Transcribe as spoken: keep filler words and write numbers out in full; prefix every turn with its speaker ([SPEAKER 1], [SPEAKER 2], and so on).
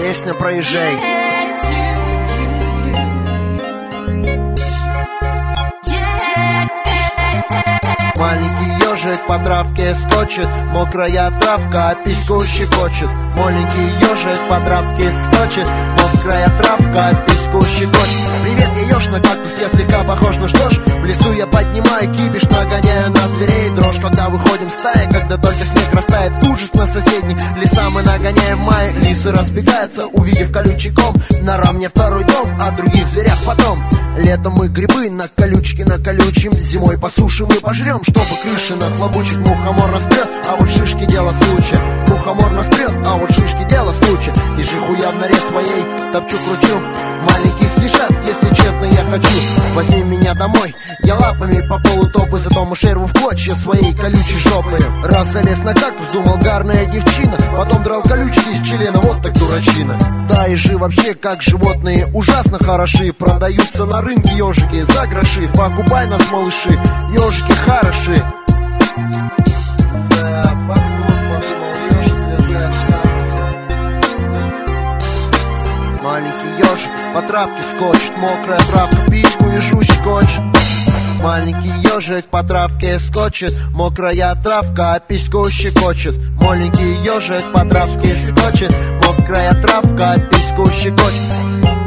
[SPEAKER 1] песня проезжай. Маленький ежик по травке скочит, мокрая травка письку щекочет. Маленький ежик по травке скочит, мокрая травка письку щекочет. Привет, я еж на кактус, я слегка похож, ну что ж. В лесу я поднимаю кипиш, нагоняю на зверей дрожь. Когда выходим в стаи, когда только снег растает, ужас на соседних леса мы нагоняем в мае. Лисы разбегаются, увидев колючий ком. Нора мне второй дом, а других зверях потом. Летом мы грибы на колючке на колючем, зимой по суше мы пожрем, чтобы крыши нахлобучить. Мухомор нас прет, а вот шишки дело случая. Мухомор нас прет, а вот шишки дело случая. Ежиху я в норе своей топчу-кручу. Маленьких ежат, если честно, я хочу. Возьми меня домой, я лапами по полу топаю, зато мышей рву в клочья своей колючей жопой. Раз залез на кактус, думал гарная девчина, потом драл колючки из члена, вот так дурачина. Да, ежи вообще как животные ужасно хороши. Продаются на рынке ежики за гроши. Покупай нас, малыши, ежики хороши. Да, подумал, подумал, ежик слезает с кактуса. Маленький ежик по травке скочит, мокрая травка письку ежу щекочет. Маленький ежик по травке скочит, мокрая травка письку щекочет. Маленький ежик по травке скочит, мокрая травка письку щекочет.